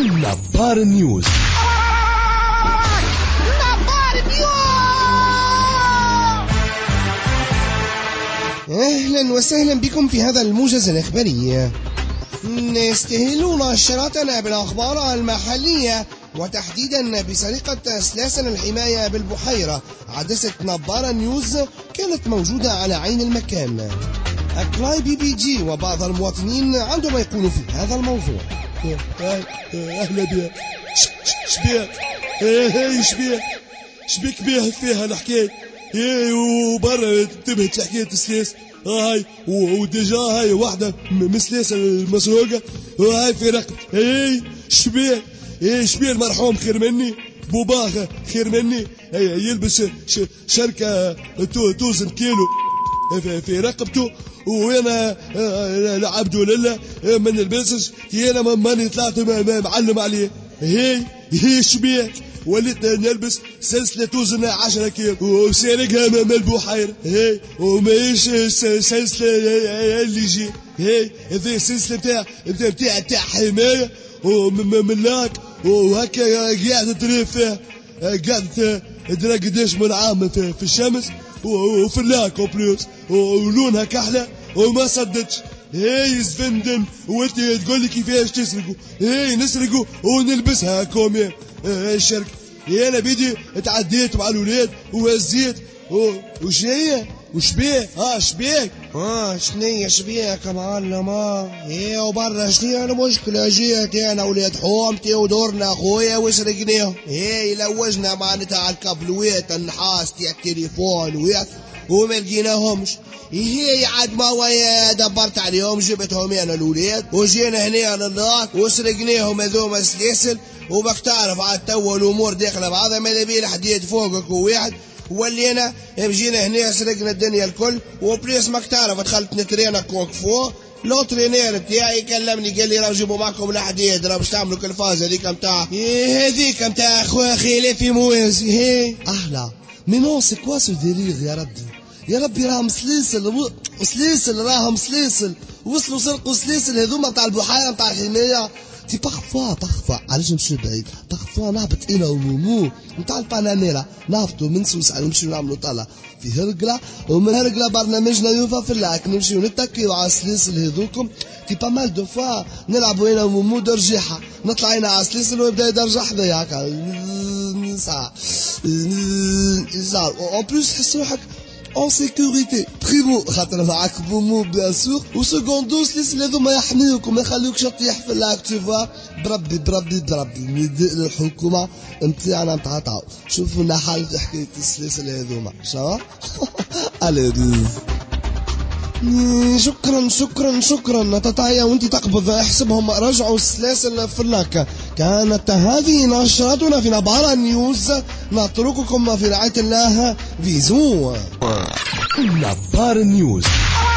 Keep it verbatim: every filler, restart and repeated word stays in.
نظار نيوز. نظار نيوز. أهلا وسهلا بكم في هذا الموجز الإخباري. نستهل نشرتنا بالأخبار المحلية وتحديدا بسرقة سلاسل الحماية بالبحيرة. عدسة نظار نيوز كانت موجودة على عين المكان. أكلاي بي بي جي وبعض المواطنين عندما يقولوا في هذا الموضوع. أهلا بيها. شبيه هاي شبيه شبيك بيه فيها الحكاية وبرا انتبهت لحكاية السلاس هاي وديجا هاي واحدة من السلاسل المسروقة وهاي في رقبتي. هاي شبيه ايه شبيه المرحوم خير مني بوباخ خير مني يلبس شركة توزن كيلو في رقبته وانا العبد لله ما نلبسش انا ماني طلعت معلم عليه. هي هي شبيه وليت نلبس سلسلة توزن عشرة كيلو وسارقها من البحيرة. هي وماهيش سلسلة اللي يجي هي هذه السلسلة بتاع بتاع بتاع حماية وملاك وهكا قاعدة تريف فيها قاعدة تدرى قداش من عام في الشمس وفي اللاك وبلوس ولونها كحلة وما صدتش. هاي زفندن وانت تقول لي كيفاش تسرقوا. هاي نسرقوا ونلبسها كومي الشركة. انا بيدي اتعديت مع الولاد وهزيت وش هي وش بيه اه شبيك اه شنية شبيك يا معلم. اه ايه وبرا شنية المشكلة؟ جيت انا ولاد حومتي ودورنا اخويا وسرقناهم. ايه لوجنا معناتها على الكابلوات النحاس تاع التليفون ويا وما لقيناهمش. هي عاد ما ويا دبرت عليهم جبتهم انا الولاد وجينا هنا للناك وسرقناهم هذوما سلاسل. وبك تعرف عاد توا الامور داخله بعضها ماذا بيه الحديد فوقك وواحد ولينا مجينا هنا سرقنا الدنيا الكل. وبليس ماك تعرف دخلت نترينا كوكفو لو ترينير بتاعي كلمني قال لي راه جيبوا معكم الحديد راه باش تعملوا كالفاز هذيك نتاع هذيك نتاع اخويا خيلي في موازي. هي احلى مي نو سي كوا سو ديليغ يا ربي يا ربي راهم سلاسل سلاسل راهم سلاسل وصلوا سرقوا سلاسل هذوما تاع البحيرة تاع الحماية. تي بارفوا بارفوا علاش نمشيو بعيد بارفوا نهبط انا ومومو نتاع الباناميرا نهبطوا من سوسة نمشيو نعملوا طلع في هرقلة ومن هرقلة برنامجنا يوفا في اللاك نمشيو نتكيو على السلاسل هذوكم. تي با مال دو فوا نلعبوا انا ومومو درجيحة نطلع انا على السلاسل ويبدا يدرجح حذايا هكا ساعة ساعة اون بلوس تحس روحك en sécurité. بريمو خاطر معاك بومو بيان سور وسكوندو سلسلة هذوما يحميوكم ما يخليوكش تطيح في اللاك تشوفها. بربي بربي بربي نداء للحكومة نتاعنا نتاع تعاو شوفوا لنا حل في حكاية السلاسل هذوما شا على شكرا شكرا شكرا تتعيا وانت تقبض احسبهم رجعوا السلاسل في اللاك. كانت هذه نشرتنا في نظار نيوز نترككم في رعاية الله. بيزو. نظار نيوز.